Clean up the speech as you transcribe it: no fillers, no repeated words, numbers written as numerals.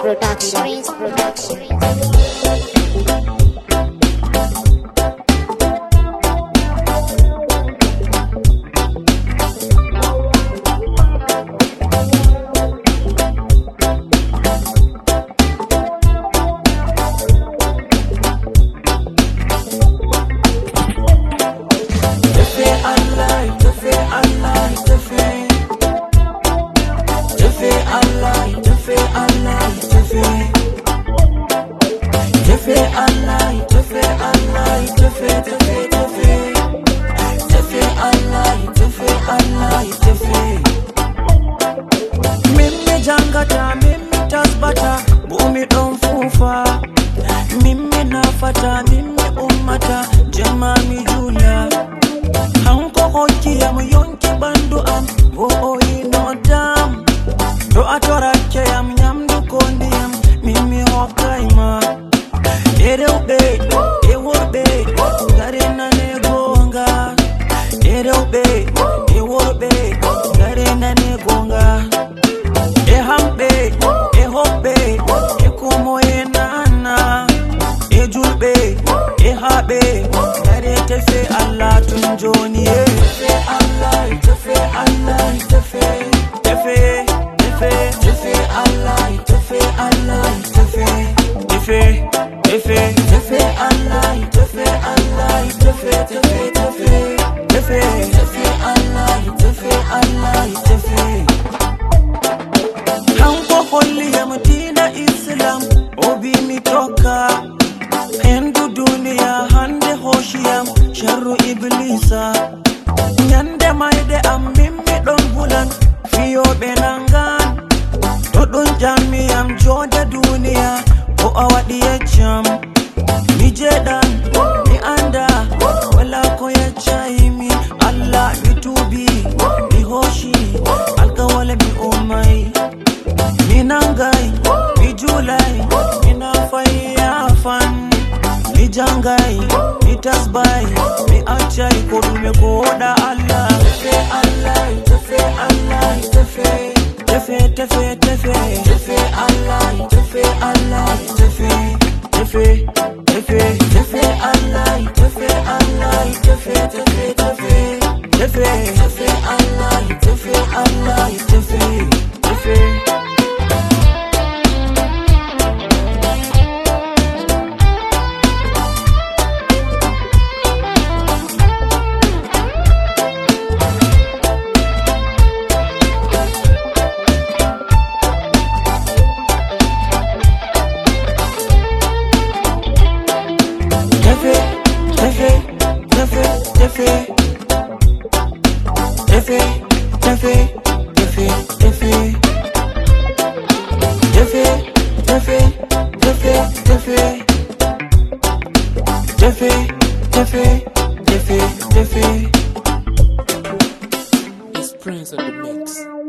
Jangata, mimi tasbata, bumi don fufa. Mimi nafata, mimi ummata, jamami juna. Hanko hoki yam yonki bandu am, wo oyi no dam. Do atorake yam nyamdu kondi yam, mimi hokaima. Ereube, eworbe, garena ne gonga. Ereube, eworbe, garena ne gonga. Ehambe, ehobe, ekomo enana, ejulbe, ehabe, kare tefe Allah tunjoni. Tefe Allah, tefe Allah, tefe, tefe, tefe, tefe Allah, tefe Allah, tefe, tefe, tefe, tefe Allah, tefe Allah, tefe, tefe, tefe, tefe, tefe Allah, tefe Allah, tefe. Hanko holli ya mtina Islam obi mitoka Hendu dunia hande hoshiyam sharru iblisa Nyande maide am mimmi don bulan fiyo benangan Dodon jamiyam joda dunia o awadi yecham Mijedan mi anda wala ko yechaimi Allah mitubi mi hoshi alka wale mi umai Minangai, mijulai, minafai afan Mijangai, mitasbai, miachai kodume koda Allah Tefe Allah, tefe Allah, tefe Tefe, tefe, tefe, tefe Allah, tefe Allah, tefe Tefe, tefe, tefe Allah, tefe Allah, tefe, tefe, tefe Tefe, tefe Allah, tefe Allah, tefe Tefe It's Prince of the Mix.